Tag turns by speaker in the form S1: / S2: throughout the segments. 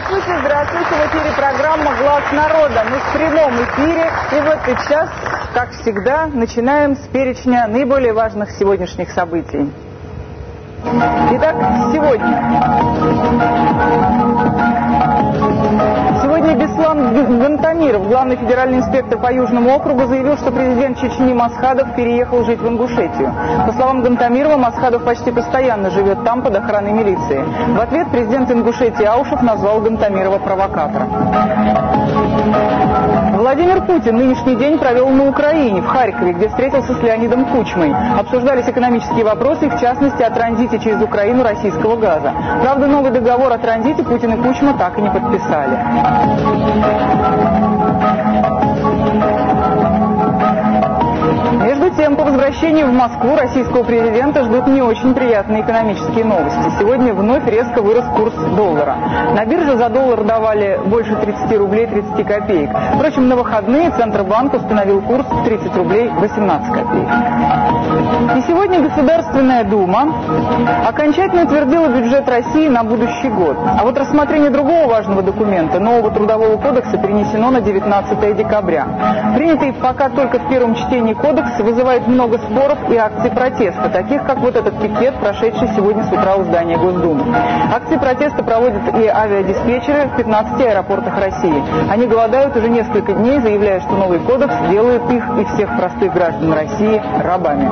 S1: Здравствуйте, здравствуйте. В эфире программа «Глаз народа». Мы в прямом эфире. И в этот час, как всегда, начинаем с перечня наиболее важных сегодняшних событий. Итак, Сегодня Беслан Гантамиров, главный федеральный инспектор по Южному округу, заявил, что президент Чечни Масхадов переехал жить в Ингушетию. По словам Гантамирова, Масхадов почти постоянно живет там под охраной милиции. В ответ президент Ингушетии Аушев назвал Гантамирова провокатором. Владимир Путин нынешний день провел на Украине, в Харькове, где встретился с Леонидом Кучмой. Обсуждались экономические вопросы, в частности, о транзите через Украину российского газа. Правда, новый договор о транзите Путин и Кучма так и не подписали. Между тем, по возвращении в Москву российского президента ждут не очень приятные экономические новости. Сегодня вновь резко вырос курс доллара. На бирже за доллар давали больше 30 рублей 30 копеек. Впрочем, на выходные Центробанк установил курс в 30 рублей 18 копеек. И сегодня Государственная Дума окончательно утвердила бюджет России на будущий год. А вот рассмотрение другого важного документа, нового Трудового кодекса, перенесено на 19 декабря. Принятый пока только в первом чтении кодекс вызывает много споров и акций протеста, таких как вот этот пикет, прошедший сегодня с утра у здания Госдумы. Акции протеста проводят и авиадиспетчеры в 15 аэропортах России. Они голодают уже несколько дней, заявляя, что новый кодекс делает их и всех простых граждан России рабами.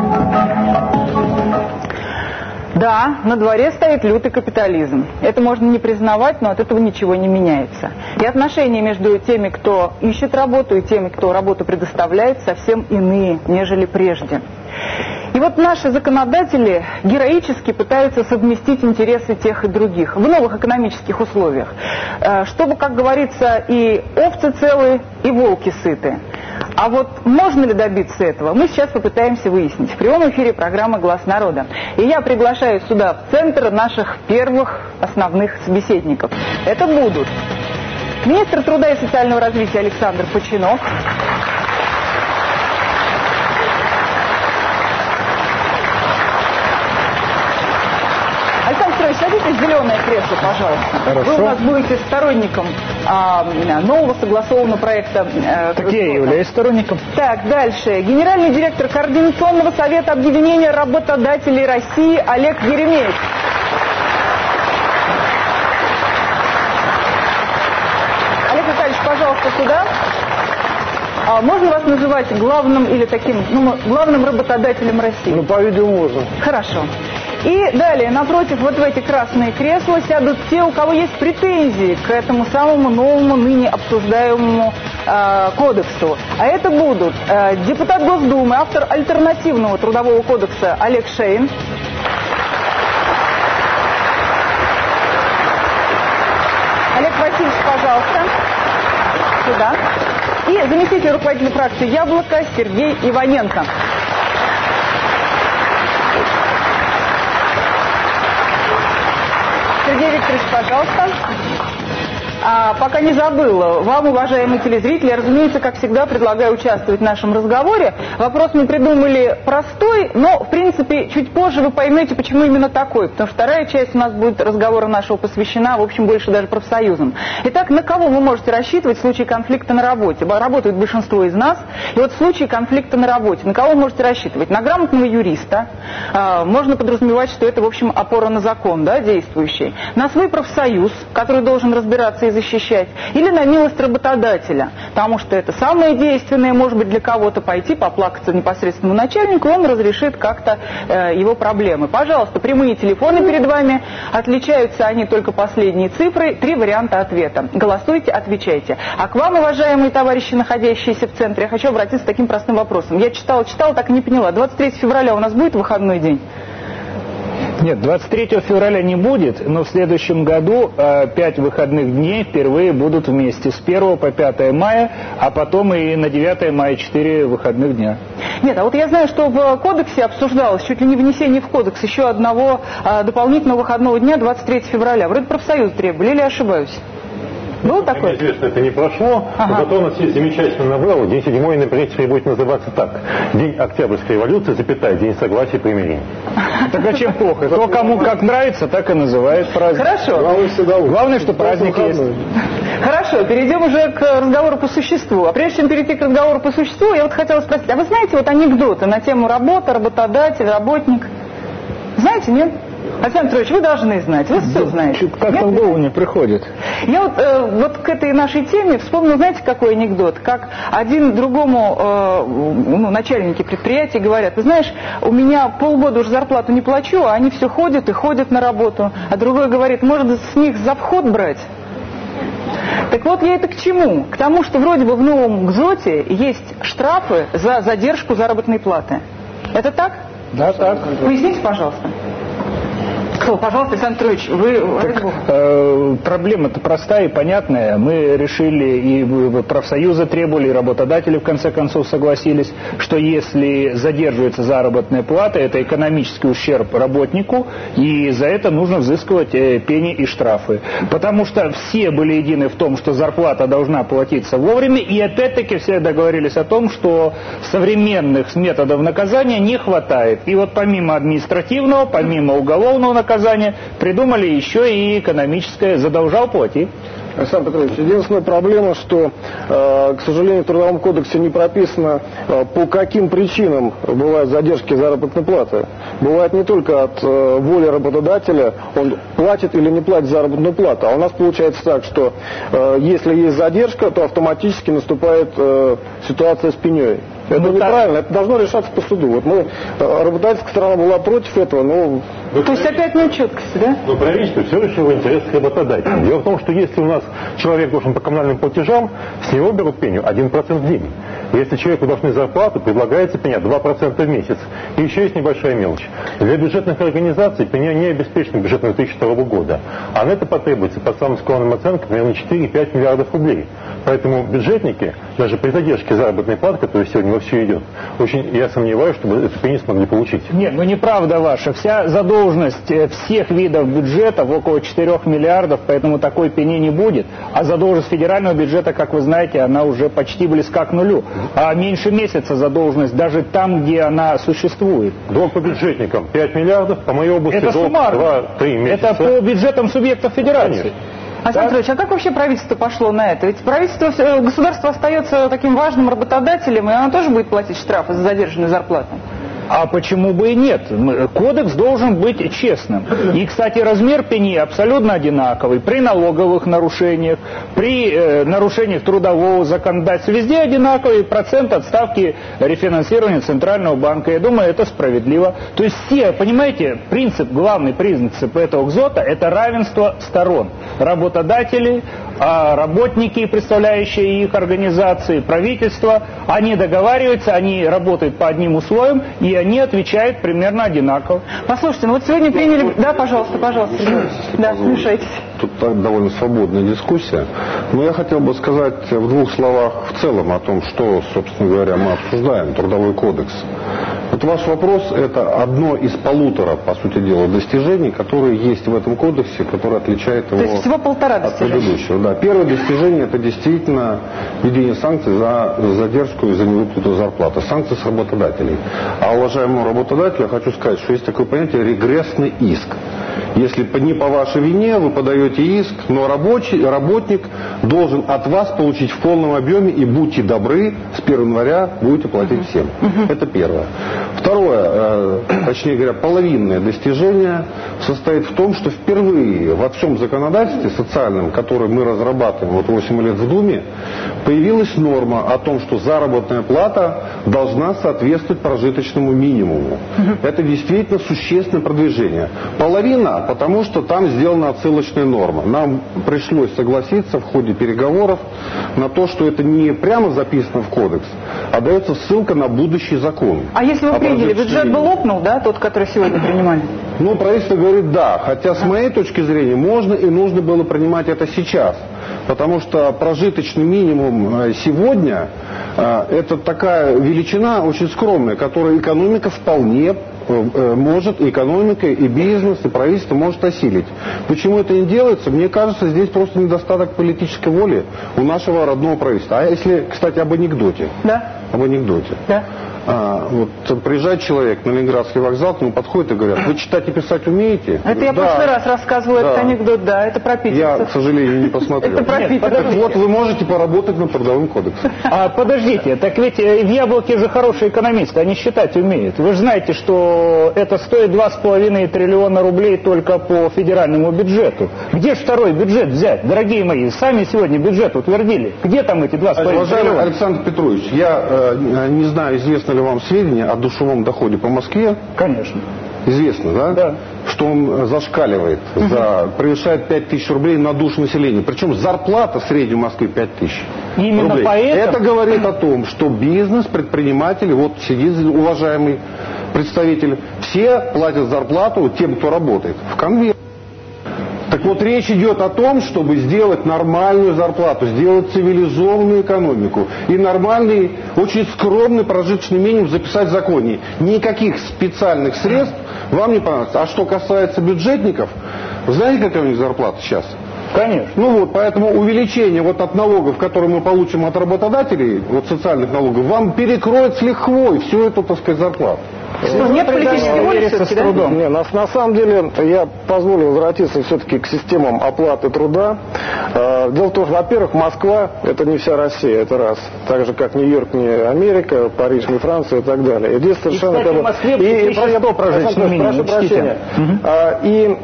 S1: Да, на дворе стоит лютый капитализм. Это можно не признавать, но от этого ничего не меняется. И отношения между теми, кто ищет работу, и теми, кто работу предоставляет, совсем иные, нежели прежде. И вот наши законодатели героически пытаются совместить интересы тех и других в новых экономических условиях, чтобы, как говорится, и овцы целы, и волки сыты. А вот можно ли добиться этого, мы сейчас попытаемся выяснить. В прямом эфире программа «Глаз народа». И я приглашаю сюда, в центр, наших первых основных собеседников. Это будут министр труда и социального развития Александр Починок, садитесь в зеленое кресло, пожалуйста.
S2: Хорошо.
S1: Вы у нас будете сторонником нового согласованного проекта.
S2: Так я и являюсь сторонником.
S1: Так, дальше. Генеральный директор Координационного совета объединения работодателей России Олег Еремеев. Олег Витальевич, пожалуйста, сюда. Можно вас называть главным или таким, главным работодателем России?
S2: Ну, по-видимому, можно.
S1: Хорошо. И далее, напротив, вот в эти красные кресла сядут те, у кого есть претензии к этому самому новому, ныне обсуждаемому кодексу. А это будут депутат Госдумы, автор альтернативного трудового кодекса Олег Шейн. Олег Васильевич, пожалуйста, сюда. И заместитель руководителя фракции «Яблоко» Сергей Иваненко. Сергей Викторович, пожалуйста. Пока не забыла, вам, уважаемые телезрители, я, разумеется, как всегда, предлагаю участвовать в нашем разговоре. Вопрос мы придумали простой, но, в принципе, чуть позже вы поймете, почему именно такой. Потому что вторая часть у нас будет разговора нашего посвящена, в общем, больше даже профсоюзам. Итак, на кого вы можете рассчитывать в случае конфликта на работе? Работают большинство из нас. И вот в случае конфликта на работе, на кого вы можете рассчитывать? На грамотного юриста. Можно подразумевать, что это, в общем, опора на закон, да, действующий. На свой профсоюз, который должен разбираться и защищать, или на милость работодателя, потому что это самое действенное, может быть, для кого-то пойти поплакаться непосредственному начальнику, он разрешит как-то его проблемы. Пожалуйста, прямые телефоны перед вами, отличаются они только последней цифрой, 3 варианта ответа. Голосуйте, отвечайте. А к вам, уважаемые товарищи, находящиеся в центре, я хочу обратиться с таким простым вопросом. Я читала, так и не поняла. 23 февраля у нас будет выходной день?
S2: Нет, 23 февраля не будет, но в следующем году 5 выходных дней впервые будут вместе. С 1 по 5 мая, а потом и на 9 мая 4 выходных дня.
S1: Нет, а вот я знаю, что в кодексе обсуждалось чуть ли не внесение в кодекс еще одного дополнительного выходного дня 23 февраля. Вроде профсоюз требовали, или я ошибаюсь? Было такое?
S3: Мне известно, это не прошло, но зато у нас есть замечательная новелла. День 7 на принципе будет называться так. День Октябрьской революции, день согласия и примирения.
S2: Так а чем плохо? То, кому как нравится, так и называют праздник.
S1: Хорошо.
S2: Главное, что праздник есть.
S1: Хорошо, перейдем уже к разговору по существу. А прежде чем перейти к разговору по существу, я вот хотела спросить, а вы знаете вот анекдоты на тему работа, работодатель, работник? Знаете, нет? Александр Петрович, вы должны знать, вы все знаете.
S2: Как-то в голову не приходит.
S1: Я вот к этой нашей теме вспомнила, знаете, какой анекдот? Как один другому начальники предприятий говорят, вы знаешь, у меня полгода уже зарплату не плачу, а они все ходят и ходят на работу. А другой говорит, может с них за вход брать? Так вот, я это к чему? К тому, что вроде бы в новом ГЗОТе есть штрафы за задержку заработной платы. Это так?
S2: Да, так.
S1: Поясните, пожалуйста. Пожалуйста, Александр Петрович, вы...
S2: Проблема-то простая и понятная. Мы решили, и профсоюзы требовали, и работодатели в конце концов согласились, что если задерживается заработная плата, это экономический ущерб работнику, и за это нужно взыскивать пени и штрафы. Потому что все были едины в том, что зарплата должна платиться вовремя, и опять-таки все договорились о том, что современных методов наказания не хватает. И вот помимо административного, помимо уголовного наказания, придумали еще и экономическое «задолжал, плати».
S4: Александр Петрович, единственная проблема, что, к сожалению, в Трудовом кодексе не прописано, по каким причинам бывают задержки заработной платы. Бывает не только от воли работодателя, он платит или не платит заработную плату. А у нас получается так, что если есть задержка, то автоматически наступает ситуация с пеней. Это неправильно, это должно решаться по суду. Вот мы, работодательская сторона была против этого, но...
S1: То есть опять нет четкости, да?
S3: Но правительство все решило в интересах работодателя. Дело в том, что если у нас человек должен по коммунальным платежам, с него берут пеню 1% в день. Если человеку должны зарплату, предлагается пеня 2% в месяц. И еще есть небольшая мелочь. Для бюджетных организаций пеня не обеспечена бюджетом 2002 года. А на это потребуется, по самым скромным оценкам, примерно 4-5 миллиардов рублей. Поэтому бюджетники, даже при задержке заработной платы, которая сегодня вовсю идет, очень я сомневаюсь, чтобы эту пеню смогли получить.
S2: Нет, неправда ваша. Вся задолженность всех видов бюджетов около 4 миллиардов, поэтому такой пени не будет. А задолженность федерального бюджета, как вы знаете, она уже почти близка к нулю. А меньше месяца задолженность даже там, где она существует.
S3: Долг по бюджетникам 5 миллиардов, по моей области
S2: это
S3: долг 2-3 месяца.
S2: Это по бюджетам субъектов федерации.
S3: Конечно.
S1: Александр Петрович, а как вообще правительство пошло на это? Ведь государство остается таким важным работодателем, и оно тоже будет платить штрафы за задержанную зарплату.
S2: А почему бы и нет? Кодекс должен быть честным. И, кстати, размер пени абсолютно одинаковый. При налоговых нарушениях, при нарушениях трудового законодательства. Везде одинаковый процент от ставки рефинансирования Центрального банка. Я думаю, это справедливо. То есть все, понимаете, главный принцип этого ГЗОТа – это равенство сторон. Работодатели, работники, представляющие их организации, правительство, они договариваются, они работают по одним условиям, и они отвечают примерно одинаково.
S1: Послушайте, вот сегодня приняли... Да, пожалуйста. Да, вмешайтесь.
S4: Тут довольно свободная дискуссия. Но я хотел бы сказать в двух словах в целом о том, что, собственно говоря, мы обсуждаем, Трудовой кодекс. Вот ваш вопрос – это одно из полутора, по сути дела, достижений, которые есть в этом кодексе, которое отличает его
S1: всего
S4: от предыдущего. Да. Первое достижение – это действительно введение санкций за задержку и за невыплату зарплаты. Санкции с работодателей. А уважаемому работодателю я хочу сказать, что есть такое понятие регрессный иск. Если не по вашей вине вы подаете иск, но работник должен от вас получить в полном объеме, и будьте добры, с 1 января будете платить всем. Это первое. Второе, точнее говоря, половинное достижение состоит в том, что впервые во всем законодательстве социальном, которое мы разрабатываем 8 лет в Думе, появилась норма о том, что заработная плата должна соответствовать прожиточному минимуму. Это действительно существенное продвижение. Половина, потому что там сделана отсылочная норма. Нам пришлось согласиться в ходе переговоров на то, что это не прямо записано в кодекс, а дается ссылка на будущий закон.
S1: А если вы приняли, бюджет бы лопнул, да, тот, который сегодня принимали?
S4: Правительство говорит да, хотя с моей точки зрения можно и нужно было принимать это сейчас. Потому что прожиточный минимум сегодня это такая величина очень скромная, которую экономика вполне может экономика, и бизнес, и правительство может осилить. Почему это не делается? Мне кажется, здесь просто недостаток политической воли у нашего родного правительства. А если, кстати, об анекдоте.
S1: Да.
S4: Об анекдоте.
S1: Да.
S4: Вот приезжает человек на Ленинградский вокзал, к нему подходит и говорят: вы читать и писать умеете?
S1: Это я в прошлый раз рассказывала этот анекдот, да, это про питерцев.
S4: Я, к сожалению, не посмотрел.
S1: Это про питерцев.
S4: Так вот, вы можете поработать над трудовым кодексом.
S2: Подождите, так ведь в Яблоке же хорошие экономисты, они считать умеют. Вы же знаете, что это стоит 2,5 триллиона рублей только по федеральному бюджету. Где же второй бюджет взять, дорогие мои? Сами сегодня бюджет утвердили. Где там эти 2,5 триллиона?
S4: Уважаемый Александр Петрович, я не знаю, известно ли вам сведения о душевом доходе по Москве?
S2: Конечно.
S4: Известно, да?
S2: Да.
S4: Что он зашкаливает, превышает 5 тысяч рублей на душу населения. Причем зарплата в среднем в Москве 5 тысяч
S2: Именно
S4: рублей.
S2: поэтому...
S4: Это говорит о том, что бизнес, предприниматели, вот сидит уважаемый представитель, все платят зарплату тем, кто работает, в конверт. Так вот, речь идет о том, чтобы сделать нормальную зарплату, сделать цивилизованную экономику и нормальный, очень скромный прожиточный минимум записать в законе. Никаких специальных средств вам не понадобится. А что касается бюджетников, вы знаете, какая у них зарплата сейчас?
S2: Конечно.
S4: Ну вот, поэтому увеличение вот от налогов, которые мы получим от работодателей, вот социальных налогов, вам перекроет с лихвой всю эту, так сказать, зарплату.
S1: Что, нет политической воли все-таки, да?
S5: Не, на самом деле, я позволю возвратиться все-таки к системам оплаты труда. Дело в том, что, во-первых, Москва – это не вся Россия, это раз. Так же, как Нью-Йорк не Америка, Париж не Франция и так далее. И здесь совершенно...
S2: И, кстати, в Москве
S5: прошу прощения. И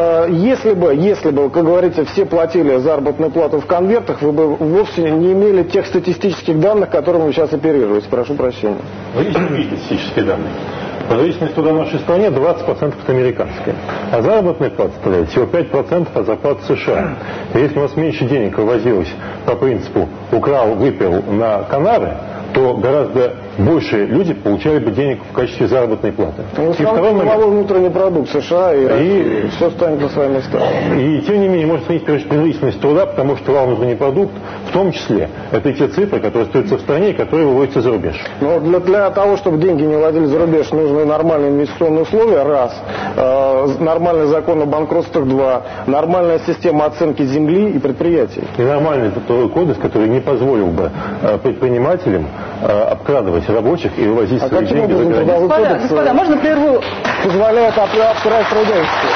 S5: если бы, как говорится, все платили заработную плату в конвертах, вы бы вовсе не имели тех статистических данных, которыми вы сейчас оперируете. Прошу прощения.
S3: Вы видите статистические данные. Производительность труда в нашей стране 20% от американской. А заработная плата составляет всего 5% от зарплаты США. И если у нас меньше денег вывозилось по принципу «украл, выпил на Канары», то гораздо больше люди получали бы денег в качестве заработной платы.
S5: И второй момент. Внутренний продукт США и все станет на свои места.
S3: И тем не менее, можно сравнить производительность труда, потому что валовый внутренний продукт, в том числе, это те цифры, которые остаются в стране и которые выводятся за рубеж.
S5: Но для того, чтобы деньги не выводили за рубеж, нужны нормальные инвестиционные условия, раз. Нормальный закон о банкротствах, два. Нормальная система оценки земли и предприятий.
S3: И нормальный трудовой кодекс, который не позволил бы предпринимателям обкрадывать рабочих и вывозить свои деньги за границу.
S1: Господа, можно прерву?
S5: Позволяет обкрадывать трудящихся.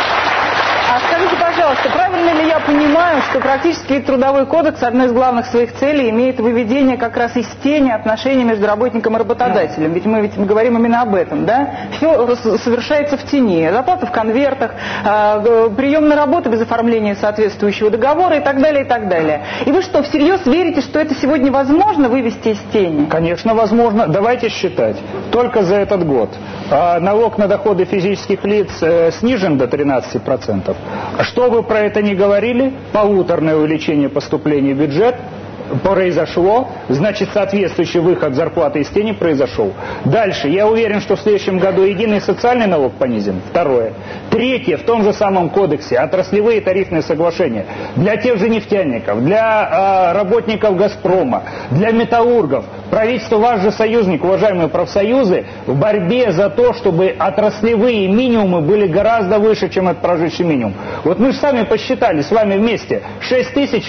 S1: А скажите, пожалуйста, правильно ли я понимаю, что практически трудовой кодекс, одной из главных своих целей, имеет выведение как раз из тени отношений между работником и работодателем? Ведь мы говорим именно об этом, да? Все совершается в тени. Зарплата в конвертах, прием на работу без оформления соответствующего договора и так далее, и так далее. И вы что, всерьез верите, что это сегодня возможно вывести из тени?
S2: Конечно, возможно. Давайте считать. Только за этот год налог на доходы физических лиц снижен до 13%. Что вы про это не говорили, полуторное увеличение поступления в бюджет произошло, значит, соответствующий выход зарплаты из тени произошел. Дальше, я уверен, что в следующем году единый социальный налог понизим. Второе. Третье, в том же самом кодексе, отраслевые тарифные соглашения для тех же нефтяников, для работников «Газпрома», для металлургов. Правительство, ваш же союзник, уважаемые профсоюзы, в борьбе за то, чтобы отраслевые минимумы были гораздо выше, чем этот прожиточный минимум. Вот мы же сами посчитали с вами вместе, 6 тысяч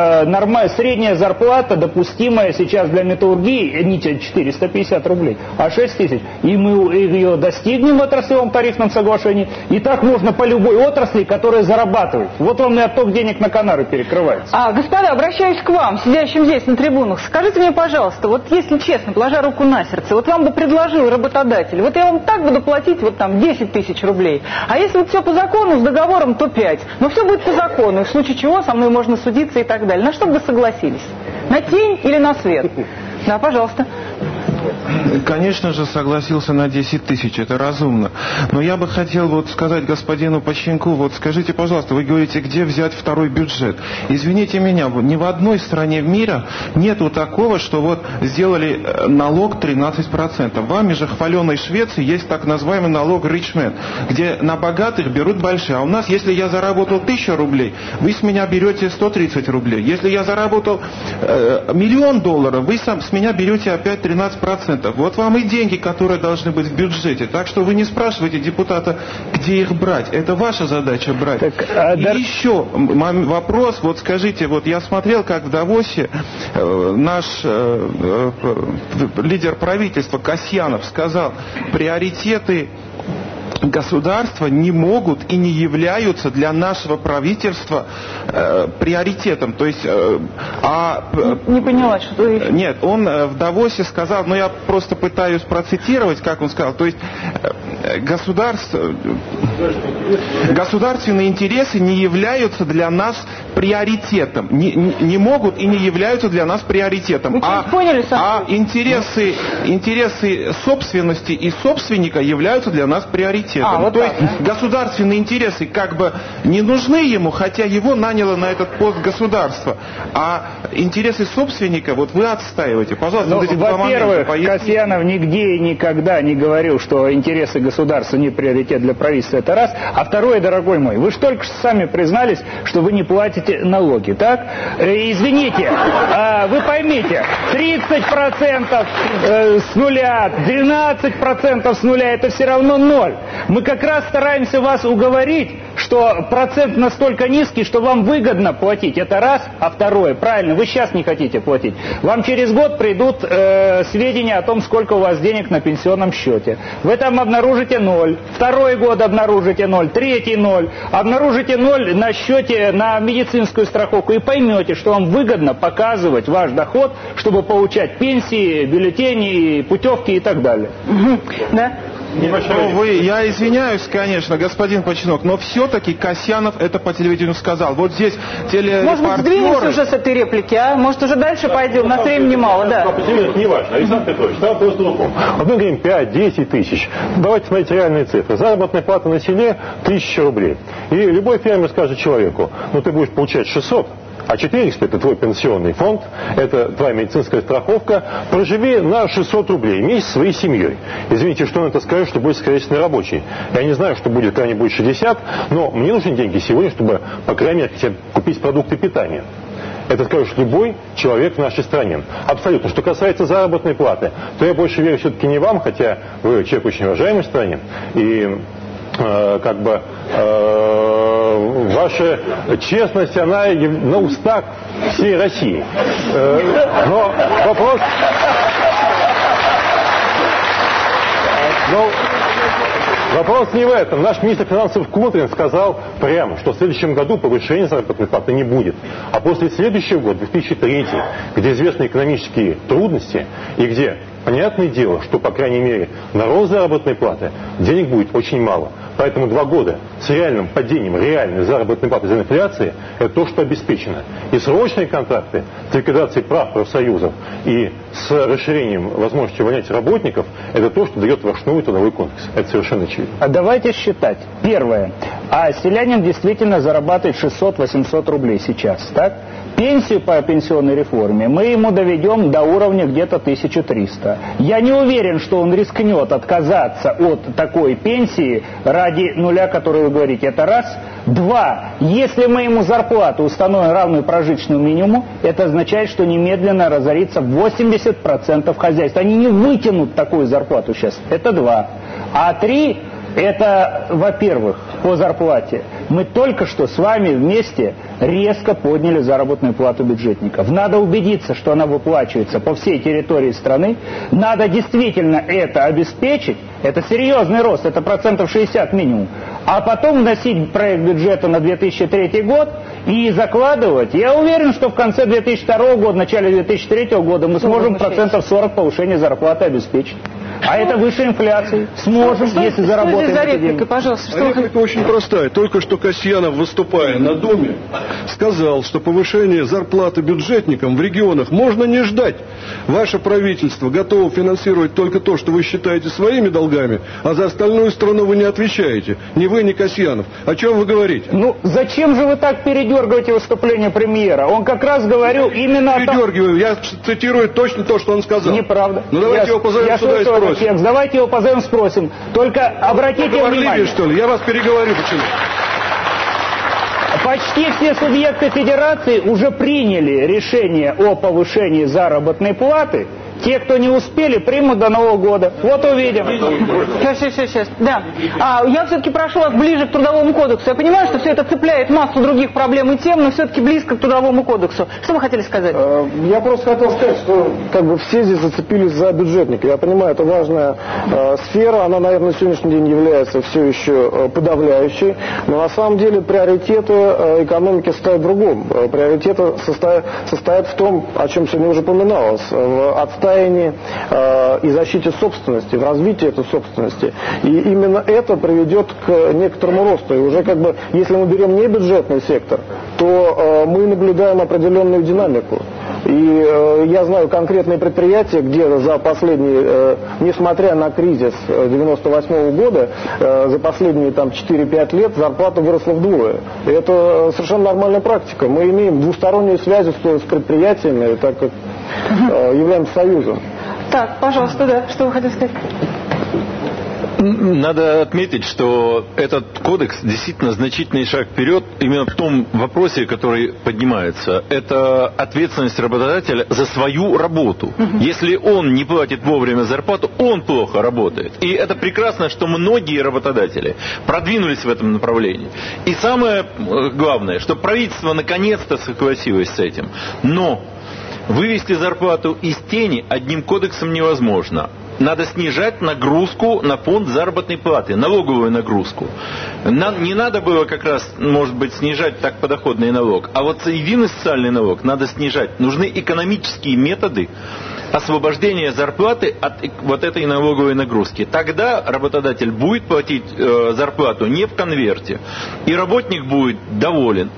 S2: средняя зарплата, допустимая сейчас для металлургии, не 450 рублей, а 6 тысяч. И мы ее достигнем в отраслевом тарифном соглашении. И так можно по любой отрасли, которая зарабатывает. Вот вам и отток денег на Канары перекрывается.
S1: Господа, обращаюсь к вам, сидящим здесь на трибунах. Скажите мне, пожалуйста, вот если честно, положа руку на сердце, вот вам бы предложил работодатель, вот я вам так буду платить вот там 10 тысяч рублей, а если вот все по закону, с договором, то 5. Но все будет по закону, и в случае чего со мной можно судиться и так далее. На что бы вы согласились? На тень или на свет? Да, пожалуйста.
S6: Конечно же, согласился на 10 тысяч, это разумно. Но я бы хотел вот сказать господину Пащенку, вот скажите, пожалуйста, вы говорите, где взять второй бюджет? Извините меня, ни в одной стране в мире нету такого, что вот сделали налог 13%. В вами же хваленой Швеции есть так называемый налог Ричмен, где на богатых берут большие. А у нас, если я заработал 1000 рублей, вы с меня берете 130 рублей. Если я заработал $1 000 000, вы с меня берете опять 13%. 10%. Вот вам и деньги, которые должны быть в бюджете. Так что вы не спрашивайте депутата, где их брать. Это ваша задача брать. И еще вопрос, вот скажите, вот я смотрел, как в Давосе наш лидер правительства Касьянов сказал, приоритеты государства не могут и не являются для нашего правительства приоритетом. То есть,
S1: не поняла, что вы...
S6: Нет, он в Давосе сказал, но я просто пытаюсь процитировать, как он сказал, то есть государственные интересы не являются для нас приоритетом, не могут и не являются для нас приоритетом. А интересы собственности и собственника являются для нас приоритетом.
S1: Вот
S6: то есть государственные интересы как бы не нужны ему, хотя его наняло на этот пост государство. А интересы собственника вот вы отстаиваете. Пожалуйста, вот эти два момента.
S2: Во-первых, Касьянов нигде и никогда не говорил, что интересы государства не приоритет для правительства. Это раз. А второе, дорогой мой, вы же только что сами признались, что вы не платите налоги, так? Извините, вы поймите, 30% с нуля, 12% с нуля, это все равно ноль. Мы как раз стараемся вас уговорить, что процент настолько низкий, что вам выгодно платить. Это раз. А второе, правильно, вы сейчас не хотите платить. Вам через год придут сведения о том, сколько у вас денег на пенсионном счете. Вы там обнаружите ноль. Второй год обнаружите ноль. Третий ноль. Обнаружите ноль на счете на медицинскую страховку и поймете, что вам выгодно показывать ваш доход, чтобы получать пенсии, бюллетени, путевки и так далее.
S1: Да?
S6: Я извиняюсь, конечно, господин Починок, но все-таки Касьянов это по телевидению сказал. Вот здесь телерепортеры...
S1: Может быть, сдвинемся уже с этой реплики, а? Может, уже дальше пойдем? У нас времени мало, да.
S3: Это не важно. Александр Петрович, там просто другом. Вот мы говорим 5-10 тысяч. Давайте смотреть реальные цифры. Заработная плата на селе 1000 рублей. И любой фермер скажет человеку, ну ты будешь получать 600, а 400 это твой пенсионный фонд, это твоя медицинская страховка, проживи на 600 рублей в месяц своей семьей. Извините, что он это скажет, что будет скоростный рабочий. Я не знаю, что будет, когда они будут 60, но мне нужны деньги сегодня, чтобы, по крайней мере, хотя бы купить продукты питания. Это скажет любой человек в нашей стране. Абсолютно. Что касается заработной платы, то я больше верю все-таки не вам, хотя вы человек очень уважаемый в стране, и ваша честность, она на устах всей России. Но вопрос не в этом. Наш министр финансов Кудрин сказал прямо, что в следующем году повышения заработной платы не будет. А после следующего года, 2003, где известны экономические трудности и где, понятное дело, что, по крайней мере, на рост заработной платы денег будет очень мало. Поэтому 2 года с реальным падением реальной заработной платы из-за инфляции – это то, что обеспечено. И срочные контракты с ликвидацией прав профсоюзов и с расширением возможности увольнять работников – это то, что дает вручную трудовой кодекс. Это совершенно очевидно.
S2: А давайте считать. Первое. А селянин действительно зарабатывает 600-800 рублей сейчас, так? Пенсию по пенсионной реформе мы ему доведем до уровня где-то 1300. Я не уверен, что он рискнет отказаться от такой пенсии ради нуля, который вы говорите. Это раз. Два. Если мы ему зарплату установим равную прожиточному минимуму, это означает, что немедленно разорится 80% хозяйств. Они не вытянут такую зарплату сейчас. Это два. А три. Это, во-первых, по зарплате. Мы только что с вами вместе резко подняли заработную плату бюджетников. Надо убедиться, что она выплачивается по всей территории страны. Надо действительно это обеспечить. Это серьезный рост, это 60% минимум. А потом вносить проект бюджета на 2003 год и закладывать. Я уверен, что в конце 2002 года, начале 2003 года мы сможем 40% повышения зарплаты обеспечить. А это выше инфляции. Сможем, если заработаем.
S1: За репликой, пожалуйста.
S7: Реплика очень простая. Только что Касьянов, выступая на Думе, сказал, что повышение зарплаты бюджетникам в регионах можно не ждать. Ваше правительство готово финансировать только то, что вы считаете своими долгами, а за остальную страну вы не отвечаете. Ни вы, ни Касьянов. О чем вы говорите?
S2: Ну, зачем же вы так передергиваете выступление премьера? Он как раз говорил именно о том...
S7: Передергиваю. Я цитирую точно то, что он сказал.
S2: Неправда.
S7: Ну, давайте его позовем сюда и спросим.
S2: Давайте его позовем, спросим. Только обратите внимание.
S7: Что ли? Я вас переговорю. Почему?
S2: Почти все субъекты федерации уже приняли решение о повышении заработной платы Те, кто не успели, примут до Нового года. Вот увидим.
S1: Сейчас. Да. Я все-таки прошу вас ближе к Трудовому кодексу. Я понимаю, что все это цепляет массу других проблем и тем, но все-таки близко к Трудовому кодексу. Что вы хотели сказать?
S5: Я просто хотел сказать, что все здесь зацепились за бюджетника. Я понимаю, это важная сфера, она, наверное, на сегодняшний день является все еще подавляющей, но на самом деле приоритеты экономики состоят в другом. Приоритеты состоят в том, о чем сегодня уже упоминалось, в отстаивании и защите собственности, в развитии этой собственности. И именно это приведет к некоторому росту. И уже если мы берем не бюджетный сектор, то мы наблюдаем определенную динамику. И я знаю конкретные предприятия, где за последние, несмотря на кризис 98 года, за последние 4-5 лет зарплата выросла вдвое. И это совершенно нормальная практика. Мы имеем двустороннюю связь с предприятиями, так как являемся союзом.
S1: Так, пожалуйста, да. Что вы хотите сказать?
S8: Надо отметить, что этот кодекс действительно значительный шаг вперед именно в том вопросе, который поднимается. Это ответственность работодателя за свою работу. Если он не платит вовремя зарплату, он плохо работает. И это прекрасно, что многие работодатели продвинулись в этом направлении. И самое главное, что правительство наконец-то согласилось с этим. Но вывести зарплату из тени одним кодексом невозможно. Надо снижать нагрузку на фонд заработной платы, налоговую нагрузку. Не надо было как раз, может быть, снижать так подоходный налог, а вот единый социальный налог надо снижать. Нужны экономические методы освобождения зарплаты от вот этой налоговой нагрузки. Тогда работодатель будет платить зарплату не в конверте, и работник будет доволен.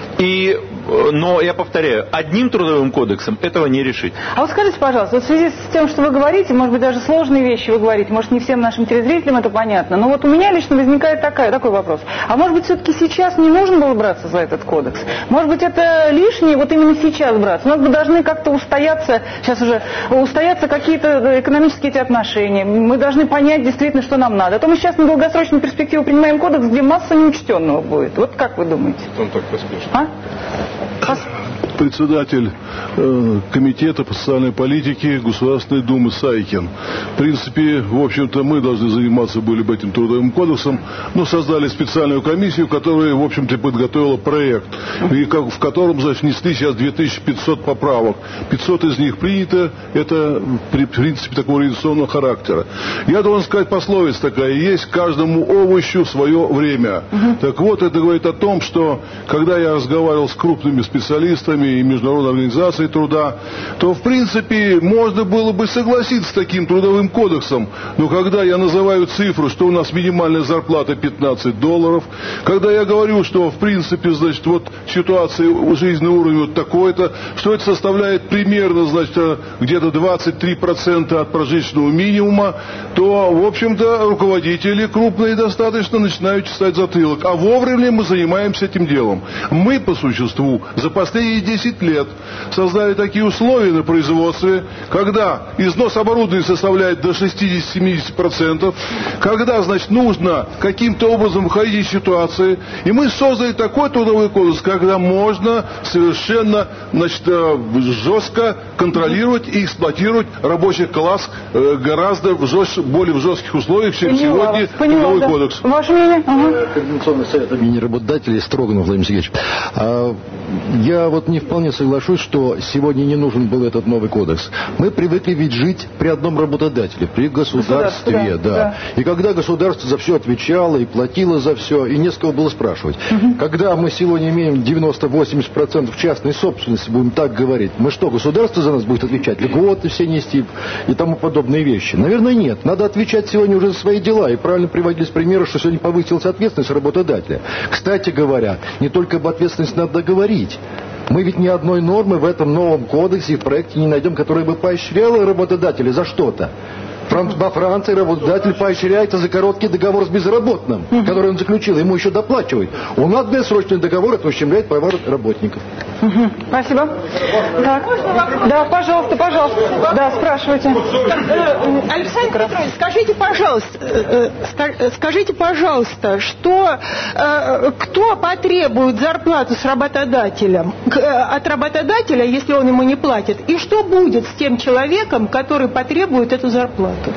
S8: Но, я повторяю, одним трудовым кодексом этого не решить.
S1: А вот скажите, пожалуйста, в связи с тем, что вы говорите, может быть, даже сложные вещи вы говорите, может, не всем нашим телезрителям это понятно, но вот у меня лично возникает такой вопрос. А может быть, все-таки сейчас не нужно было браться за этот кодекс? Может быть, это лишнее вот именно сейчас браться? У нас бы должны как-то устояться какие-то экономические эти отношения. Мы должны понять действительно, что нам надо. А то мы сейчас на долгосрочную перспективу принимаем кодекс, где масса неучтенного будет. Вот как вы думаете?
S7: Он так поспешно. Председатель Комитета по социальной политике Государственной Думы Сайкин. В принципе, в общем-то, мы должны заниматься были бы этим трудовым кодексом, но создали специальную комиссию, которая, в общем-то, подготовила проект, в котором внесли сейчас 2500 поправок. 500 из них принято, это, в принципе, такого организационного характера. Я должен сказать, пословица такая, есть каждому овощу свое время. Так вот, это говорит о том, что, когда я разговаривал с крупными специалистами и Международной организацией труда, то, в принципе, можно было бы согласиться с таким трудовым кодексом. Но когда я называю цифру, что у нас минимальная зарплата $15, когда я говорю, что, в принципе, значит, вот ситуация, жизненный уровень вот такой-то, что это составляет примерно, значит, где-то 23% от прожиточного минимума, то, в общем-то, руководители крупные достаточно начинают чесать затылок. А вовремя мы занимаемся этим делом. Мы, по существу, за последние 10 лет создали такие условия на производстве, когда износ оборудования составляет до 60-70%, когда, значит, нужно каким-то образом выходить из ситуации, и мы создали такой трудовой кодекс, когда можно совершенно, значит, жестко контролировать и эксплуатировать рабочий класс гораздо более в жестких условиях, чем сегодня трудовой кодекс.
S1: Ваше мнение?
S9: Координационный совет объединения работодателей Строганов Владимир Сергеевич. Я вот не вполне соглашусь, что сегодня не нужен был этот новый кодекс. Мы привыкли ведь жить при одном работодателе, при государстве, да. И когда государство за все отвечало и платило за все, и не с кого было спрашивать. Когда мы сегодня имеем 90-80% частной собственности, будем так говорить, мы что, государство за нас будет отвечать, льготы все нести и тому подобные вещи? Наверное, нет. Надо отвечать сегодня уже за свои дела. И правильно приводились примеры, что сегодня повысилась ответственность работодателя. Кстати говоря, не только об ответственности надо говорить. Мы ведь ни одной нормы в этом новом кодексе и в проекте не найдем, которая бы поощряла работодателя за что-то. Во Франции работодатель поощряется за короткий договор с безработным, который он заключил, ему еще доплачивают. У нас бессрочный договор, это ущемляет права работников.
S1: Спасибо. Так. Да, пожалуйста. Да, спрашивайте.
S10: Александр Петрович, скажите, пожалуйста, кто потребует зарплату с работодателем, от работодателя, если он ему не платит, и что будет с тем человеком, который потребует эту зарплату?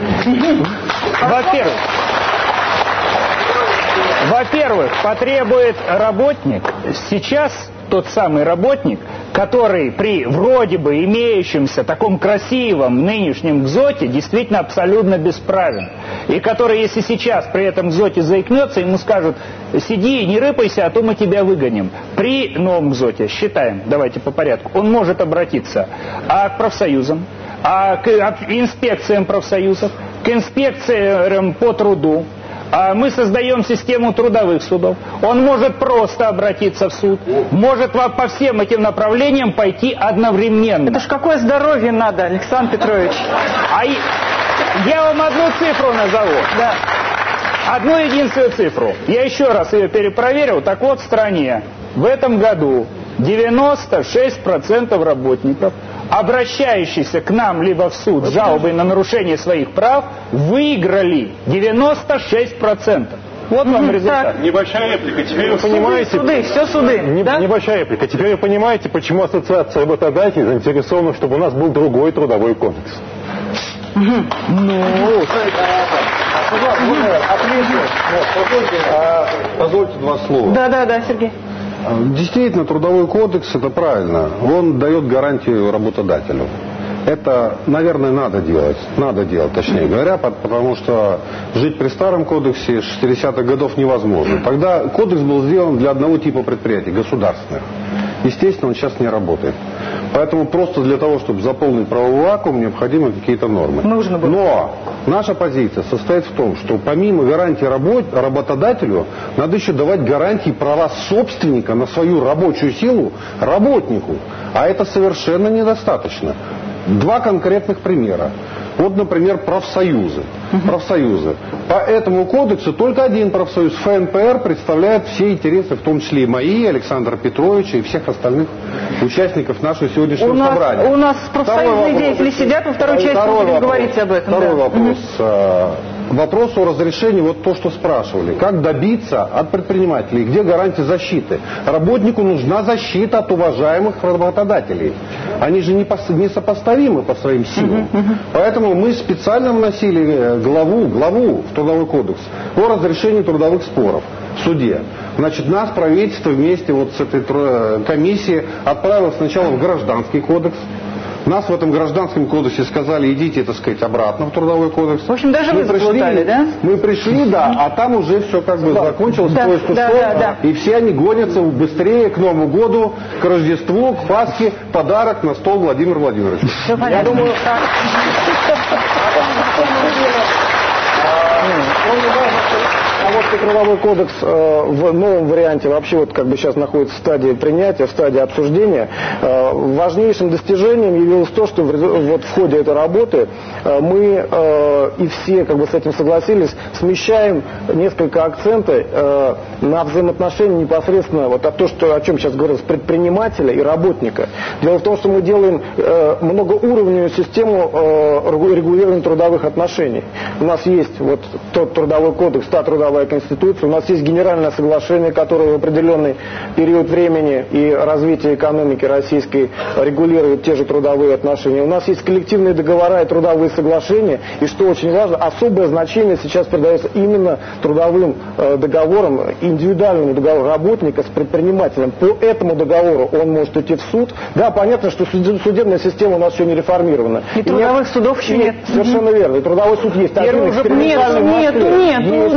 S2: Во-первых, потребует работник, сейчас тот самый работник, который при вроде бы имеющемся таком красивом нынешнем ГЗОТе действительно абсолютно бесправен. И который, если сейчас при этом ГЗОТе заикнется, ему скажут: сиди, не рыпайся, а то мы тебя выгоним. При новом ГЗОТе, считаем, давайте по порядку, он может обратиться к профсоюзам, к инспекциям профсоюзов, к инспекциям по труду. Мы создаем систему трудовых судов. Он может просто обратиться в суд, может по всем этим направлениям пойти одновременно.
S1: Это ж какое здоровье надо, Александр Петрович.
S2: Я вам одну цифру назову.
S1: Да.
S2: Одну единственную цифру. Я еще раз ее перепроверил. Так вот, в стране в этом году 96% работников, обращающиеся к нам либо в суд с жалобой на нарушение своих прав, выиграли 96%. Вот вам результат.
S3: Небольшая реплика. Теперь вы понимаете...
S1: Все суды.
S3: Небольшая реплика. Теперь вы понимаете, почему ассоциация работодателей заинтересована, чтобы у нас был другой трудовой кодекс.
S4: Позвольте два слова.
S1: Да, Сергей.
S4: Действительно, трудовой кодекс, это правильно. Он дает гарантию работодателю. Это, наверное, надо делать, точнее говоря, потому что жить при старом кодексе 60-х годов невозможно. Тогда кодекс был сделан для одного типа предприятий, государственных. Естественно, он сейчас не работает. Поэтому просто для того, чтобы заполнить правовой вакуум, необходимы какие-то нормы. Но наша позиция состоит в том, что помимо гарантии работодателю, надо еще давать гарантии права собственника на свою рабочую силу работнику. А это совершенно недостаточно. Два конкретных примера. Вот, например, профсоюзы. По этому кодексу только один профсоюз, ФНПР, представляет все интересы, в том числе и мои, Александра Петровича и всех остальных участников нашего сегодняшнего собрания.
S1: У нас профсоюзные деятели сидят, во второй части будем говорить об этом.
S4: Второй вопрос. Вопрос о разрешении, вот то, что спрашивали. Как добиться от предпринимателей, где гарантия защиты? Работнику нужна защита от уважаемых работодателей. Они же несопоставимы по своим силам. Поэтому мы специально вносили главу в Трудовой кодекс о разрешении трудовых споров в суде. Значит, нас правительство вместе вот с этой комиссией отправило сначала в Гражданский кодекс. Нас в этом Гражданском кодексе сказали: идите, так сказать, обратно в Трудовой кодекс.
S1: В общем, даже вы заплутали, да?
S4: Мы пришли, да, а там уже все как бы закончилось, поезд ушел, и все они гонятся быстрее к Новому году, к Рождеству, к Пасхе, подарок на стол Владимиру Владимировичу.
S1: Все понятно. Я думаю,
S5: Трудовой кодекс в новом варианте вообще вот как бы сейчас находится в стадии принятия, в стадии обсуждения. Важнейшим достижением явилось то, что вот в ходе этой работы мы и все как бы с этим согласились, смещаем несколько акцента на взаимоотношения непосредственно вот о чем сейчас говорилось, предпринимателя и работника. Дело в том, что мы делаем многоуровневую систему регулирования трудовых отношений. У нас есть вот тот трудовой кодекс, та трудовая конституция, у нас есть генеральное соглашение, которое в определенный период времени и развития экономики российской регулирует те же трудовые отношения. У нас есть коллективные договора и трудовые соглашения, и что очень важно, особое значение сейчас придается именно трудовым договорам, индивидуальному договору работника с предпринимателем. По этому договору он может идти в суд. Да, понятно, что судебная система у нас еще не реформирована.
S1: И трудовых судов еще нет.
S5: Совершенно верно. И трудовой суд есть.
S1: Нет, наводите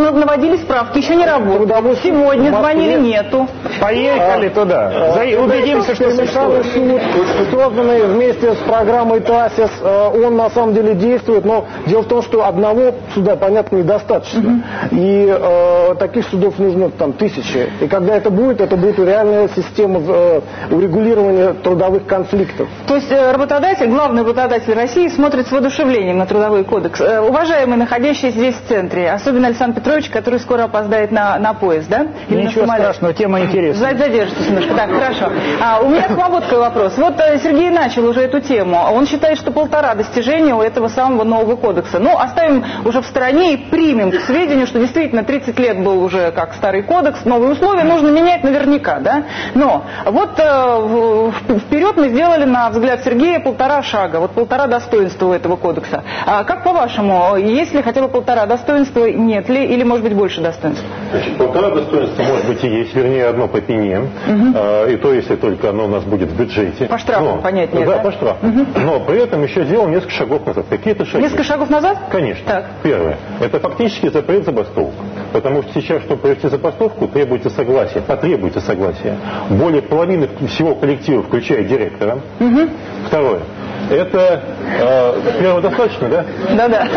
S1: наводили справки, еще не работает. Сегодня звонили, нету.
S2: Поехали туда. Убедимся, что
S5: Перемешанный суд, созданный вместе с программой ТАСИС, он на самом деле действует, но дело в том, что одного суда, понятно, недостаточно. И таких судов нужно там тысячи. И когда это будет реальная система урегулирования трудовых конфликтов.
S1: То есть работодатель, главный работодатель России смотрит с воодушевлением на трудовой кодекс. Уважаемый, находящийся здесь в центре, особенно Александр Петрович, который скоро опоздает на поезд, да? Или
S2: ничего страшного, тема интересная.
S1: Задержитесь немножко. Так, хорошо. У меня к вам вот такой вопрос. Вот Сергей начал уже эту тему. Он считает, что 1,5 достижения у этого самого нового кодекса. Ну, оставим уже в стороне и примем к сведению, что действительно 30 лет был уже как старый кодекс, новые условия нужно менять наверняка, да? Но вот вперед мы сделали, на взгляд Сергея, 1,5 шага, вот 1,5 достоинства у этого кодекса. Как по-вашему, есть ли хотя бы 1,5 достоинства, нет ли, или может быть больше достоинств?
S3: Значит, 1,5 достоинства может быть и есть, вернее, одно по пене, и то, если только оно у нас будет в бюджете.
S1: По штрафам, понятнее,
S3: да? Да, по штрафам. Но при этом еще сделал несколько шагов назад. Какие-то шаги.
S1: Несколько шагов назад?
S3: Конечно.
S1: Так.
S3: Первое. Это фактически запрет забастовок. Потому что сейчас, чтобы провести забастовку, потребуется согласие более половины всего коллектива, включая директора. Второе. Это первого достаточно, да?
S1: Да.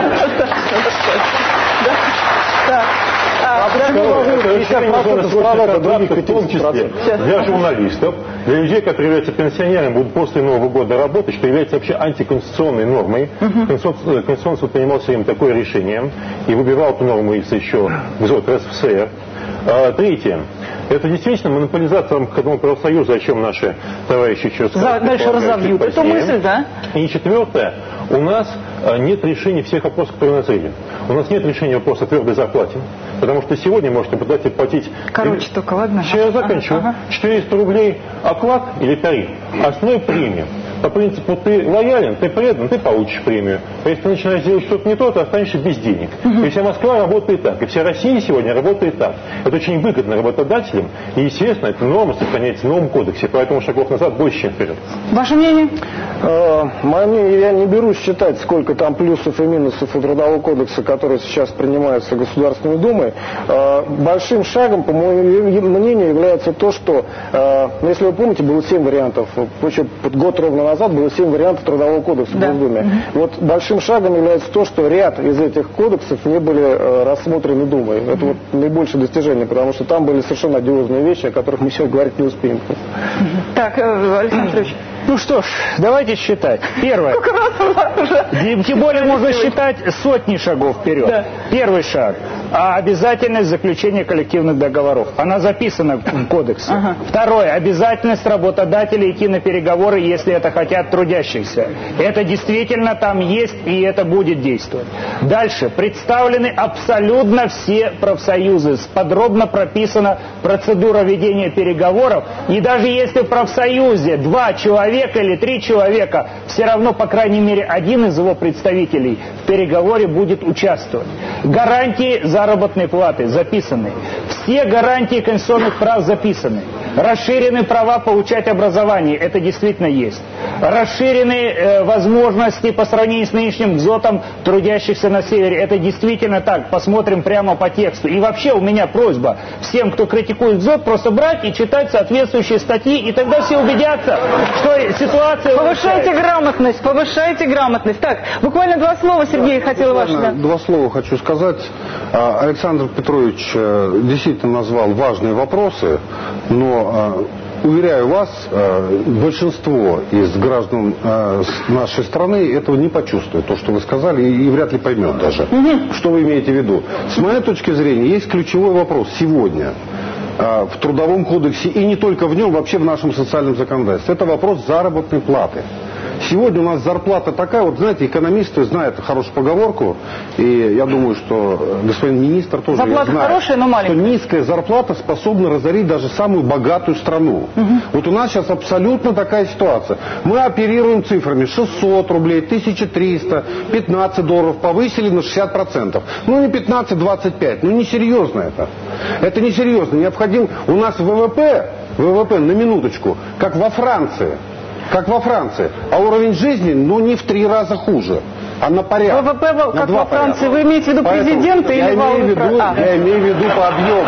S3: В том числе для журналистов, для людей, которые являются пенсионерами, будут после Нового года работать, что является вообще антиконституционной нормой. Конституционный суд принимал все время такое решение и выбивал эту норму еще в РСФСР. Третье. Это действительно монополизация ходного профсоюза, о чем наши товарищи еще сказали.
S1: Дальше разобьют эту мысль, да?
S3: И четвертое. У нас нет решения всех вопросов, которые назрели. У нас нет решения вопроса о твердой зарплате. Потому что сегодня может работодатель платить...
S1: Короче, только ладно.
S3: Сейчас я закончу. 400 рублей оклад или тариф. Основной премия. По принципу, ты лоялен, ты предан, ты получишь премию. А если ты начинаешь делать что-то не то, ты останешься без денег. И вся Москва работает так, и вся Россия сегодня работает так. Это очень выгодно работодателям, и, естественно, эта норма сохраняется в новом кодексе, поэтому шагов назад больше, чем вперед.
S1: Ваше мнение?
S5: Мое мнение, я не берусь считать, сколько там плюсов и минусов у Трудового кодекса, который сейчас принимается Государственной Думой. Большим шагом, по моему мнению, является то, что, если вы помните, было 7 вариантов, еще год ровно назад было 7 вариантов Трудового кодекса в Госдуме. Вот большим шагом является то, что ряд из этих кодексов не были рассмотрены Думой. Это вот наибольшее достижение, потому что там были совершенно одиозные вещи, о которых мы сегодня говорить не успеем.
S1: Так, Александр Петрович.
S2: Ну что ж, давайте считать. Первое. Тем более можно считать сотни шагов вперед. Да. Первый шаг. Обязательность заключения коллективных договоров. Она записана в кодексе. Второе. Обязательность работодателей идти на переговоры, если это хотят трудящихся. Это действительно там есть, и это будет действовать. Дальше. Представлены абсолютно все профсоюзы. Подробно прописана процедура ведения переговоров. И даже если в профсоюзе 2 человека или 3 человека, все равно, по крайней мере, один из его представителей в переговоре будет участвовать. Гарантии заработной платы записаны. Все гарантии конституционных прав записаны. Расширены права получать образование. Это действительно есть. Расширены возможности по сравнению с нынешним ГЗОТом трудящихся на севере. Это действительно так. Посмотрим прямо по тексту. И вообще у меня просьба всем, кто критикует ГЗОТ, просто брать и читать соответствующие статьи, и тогда все убедятся, что ситуация...
S1: Повышайте грамотность. Так, буквально 2 слова, Сергей, хотел ваше...
S4: 2 слова хочу сказать. Александр Петрович действительно назвал важные вопросы, но уверяю вас, большинство из граждан нашей страны этого не почувствует, то, что вы сказали, и вряд ли поймет даже, что вы имеете в виду. С моей точки зрения, есть ключевой вопрос сегодня в Трудовом кодексе, и не только в нем, вообще в нашем социальном законодательстве. Это вопрос заработной платы. Сегодня у нас зарплата такая, вот знаете, экономисты знают хорошую поговорку, и я думаю, что господин министр тоже
S1: зарплата
S4: знает,
S1: хорошая, но маленькая.
S4: Что низкая зарплата способна разорить даже самую богатую страну. Вот у нас сейчас абсолютно такая ситуация. Мы оперируем цифрами 600 рублей, 1300, 15 долларов, повысили на 60%. Ну не 15, 25, ну несерьезно это. Это несерьезно. Необходим у нас ВВП на минуточку, как во Франции. А уровень жизни, ну, не в 3 раза хуже. а на порядок.
S1: ВВП,
S4: на
S1: как
S4: 2
S1: во Франции,
S4: порядка.
S1: вы имеете в виду президента или валовый продукт?
S4: Я имею в виду по объему.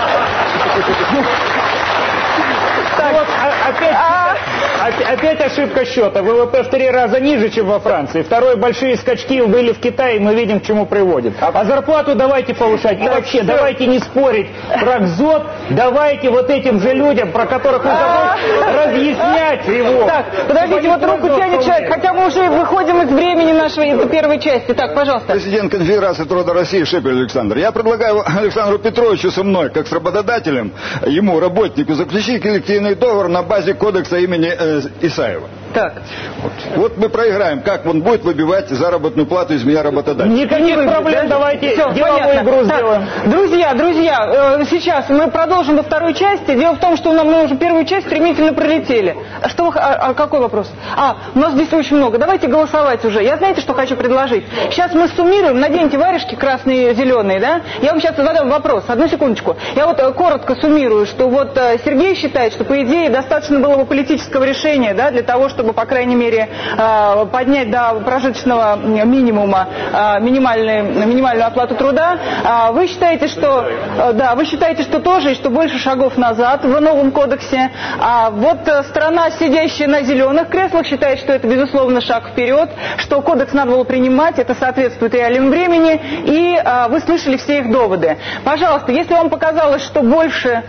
S2: Опять ошибка счета. ВВП в 3 раза ниже, чем во Франции. Второе, большие скачки были в Китае, мы видим, к чему приводит. А зарплату давайте повышать. И вообще, давайте не спорить про КЗОТ, давайте вот этим же людям, про которых вы забыли, разъяснять его.
S1: Так, подождите, вот руку тянет человек, хотя мы уже выходим из времени нашей первой части. Так, пожалуйста.
S11: Президент Конфедерации труда России Шепель Александр. Я предлагаю Александру Петровичу со мной, как с работодателем, ему, работнику, заключить коллективный договор на базе кодекса имени Исаева.
S1: Так.
S11: Вот мы проиграем. Как он будет выбивать заработную плату из меня работодателя?
S2: Никаких проблем, давайте
S1: Все,
S2: деловую игру сделаем.
S1: Друзья, сейчас мы продолжим во второй части. Дело в том, что мы уже первую часть стремительно пролетели. Какой вопрос? У нас здесь очень много. Давайте голосовать уже. Я знаете, что хочу предложить? Сейчас мы суммируем, наденьте варежки красные и зеленые, да? Я вам сейчас задам вопрос. Одну секундочку. Я вот коротко суммирую, что вот Сергей считает, что по идее достаточно было бы политического решения, да, для того, чтобы, по крайней мере, поднять до прожиточного минимума минимальную оплату труда. Вы считаете, что тоже, и что больше шагов назад в новом кодексе. А вот страна, сидящая на зеленых креслах, считает, что это, безусловно, шаг вперед, что кодекс надо было принимать, это соответствует реалиям времени, и вы слышали все их доводы. Пожалуйста, если вам показалось, что больше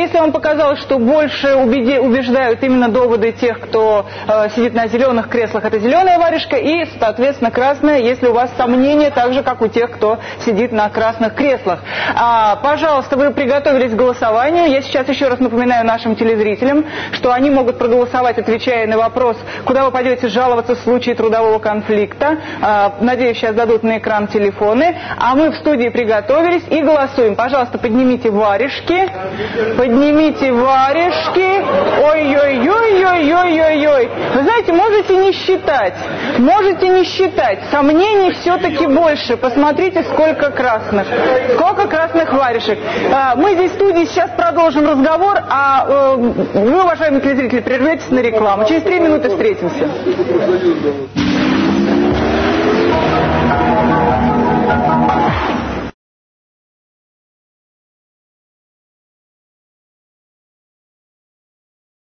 S1: убеждают именно доводы тех, кто сидит на зеленых креслах, это зеленая варежка, и, соответственно, красная, если у вас сомнения, так же, как у тех, кто сидит на красных креслах. Пожалуйста, вы приготовились к голосованию. Я сейчас еще раз напоминаю нашим телезрителям, что они могут проголосовать, отвечая на вопрос, куда вы пойдете жаловаться в случае трудового конфликта. Надеюсь, сейчас дадут на экран телефоны. А мы в студии приготовились и голосуем. Пожалуйста, поднимите варежки. Поднимите варежки. Ой-ой-ой-ой-ой-ой-ой. Вы знаете, можете не считать. Сомнений все-таки больше. Посмотрите, сколько красных варежек. Мы здесь в студии сейчас продолжим разговор, а вы, уважаемые телезрители, прерветесь на рекламу. Через 3 минуты встретимся.